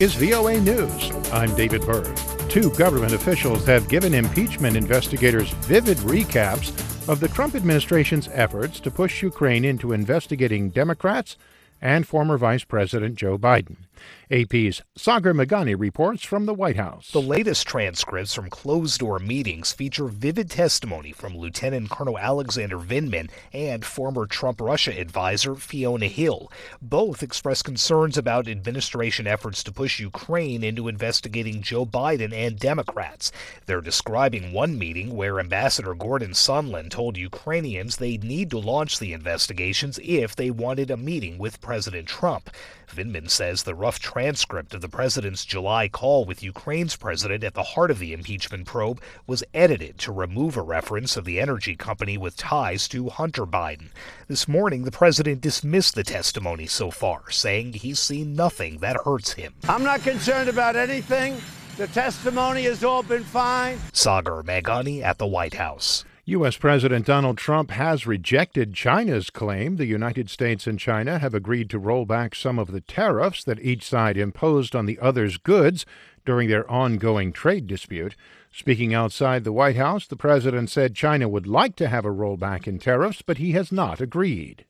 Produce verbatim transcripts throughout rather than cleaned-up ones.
is V O A News. I'm David Byrd. Two government officials have given impeachment investigators vivid recaps of the Trump administration's efforts to push Ukraine into investigating Democrats and former Vice President Joe Biden. A P's Sagar Meghani reports from the White House. The latest transcripts from closed-door meetings feature vivid testimony from Lieutenant Colonel Alexander Vindman and former Trump-Russia advisor Fiona Hill. Both expressed concerns about administration efforts to push Ukraine into investigating Joe Biden and Democrats. They're describing one meeting where Ambassador Gordon Sondland told Ukrainians they'd need to launch the investigations if they wanted a meeting with President Trump. Vindman says the rough transcript of the president's July call with Ukraine's president at the heart of the impeachment probe was edited to remove a reference of the energy company with ties to Hunter Biden. This morning, the president dismissed the testimony so far, saying he's seen nothing that hurts him. I'm not concerned about anything. The testimony has all been fine. Sagar Meghani at the White House. U S. President Donald Trump has rejected China's claim the United States and China have agreed to roll back some of the tariffs that each side imposed on the other's goods during their ongoing trade dispute. Speaking outside the White House, the president said China would like to have a rollback in tariffs, but he has not agreed.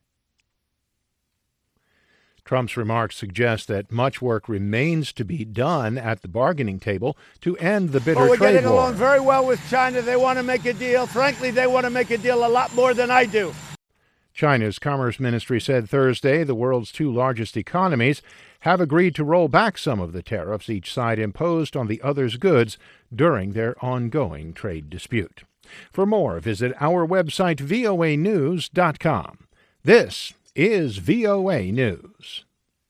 Trump's remarks suggest that much work remains to be done at the bargaining table to end the bitter well, we're trade getting war. along very well with China. They want to make a deal. Frankly, they want to make a deal a lot more than I do. China's Commerce Ministry said Thursday the world's two largest economies have agreed to roll back some of the tariffs each side imposed on the other's goods during their ongoing trade dispute. For more, visit our website, V O A news dot com. This is V O A News.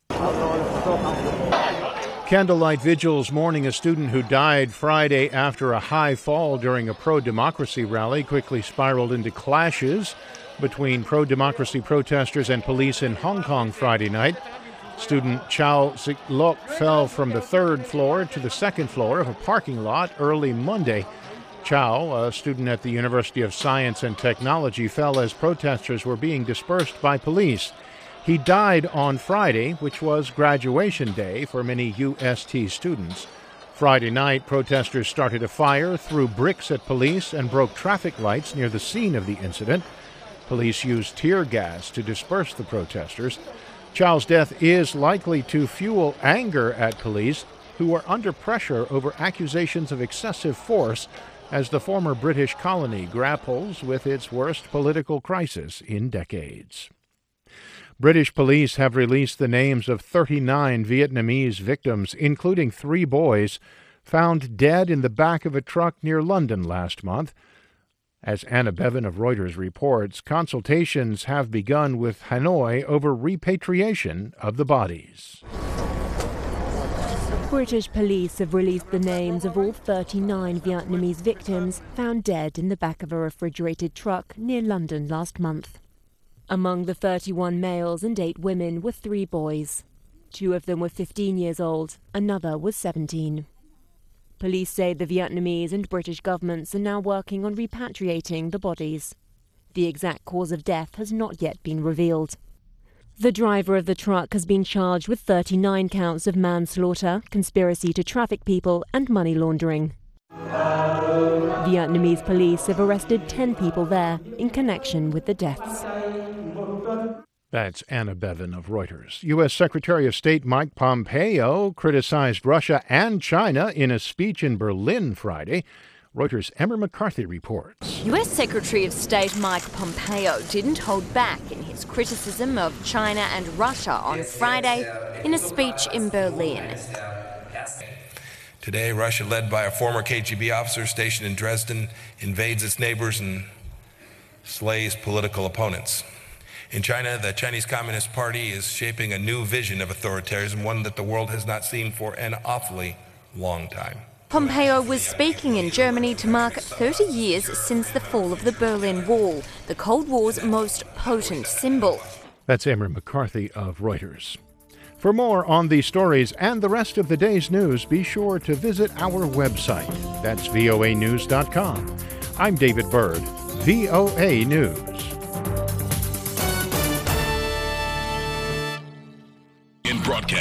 Candlelight vigils mourning a student who died Friday after a high fall during a pro-democracy rally quickly spiraled into clashes between pro-democracy protesters and police in Hong Kong Friday night. Student Chow Sik-lok fell from the third floor to the second floor of a parking lot early Monday. Chow, a student at the University of Science and Technology, fell as protesters were being dispersed by police. He died on Friday, which was graduation day for many U S T students. Friday night, protesters started a fire, threw bricks at police, and broke traffic lights near the scene of the incident. Police used tear gas to disperse the protesters. Chow's death is likely to fuel anger at police, who are under pressure over accusations of excessive force as the former British colony grapples with its worst political crisis in decades. British police have released the names of thirty-nine Vietnamese victims, including three boys, found dead in the back of a truck near London last month. As Anna Bevan of Reuters reports, consultations have begun with Hanoi over repatriation of the bodies. British police have released the names of all thirty-nine Vietnamese victims found dead in the back of a refrigerated truck near London last month. Among the thirty-one males and eight women were three boys. Two of them were fifteen years old, another was seventeen. Police say the Vietnamese and British governments are now working on repatriating the bodies. The exact cause of death has not yet been revealed. The driver of the truck has been charged with thirty-nine counts of manslaughter, conspiracy to traffic people, and money laundering. Vietnamese police have arrested ten people there in connection with the deaths. That's Anna Bevan of Reuters. U S. Secretary of State Mike Pompeo criticized Russia and China in a speech in Berlin Friday. Reuters' Emma McCarthy reports. U S. Secretary of State Mike Pompeo didn't hold back in his criticism of China and Russia on Friday in a speech in Berlin. Today, Russia, led by a former K G B officer stationed in Dresden, invades its neighbors and slays political opponents. In China, the Chinese Communist Party is shaping a new vision of authoritarianism, one that the world has not seen for an awfully long time. Pompeo was speaking in Germany to mark thirty years since the fall of the Berlin Wall, the Cold War's most potent symbol. That's Emma McCarthy of Reuters. For more on these stories and the rest of the day's news, be sure to visit our website. That's V O A news dot com. I'm David Byrd, V O A News.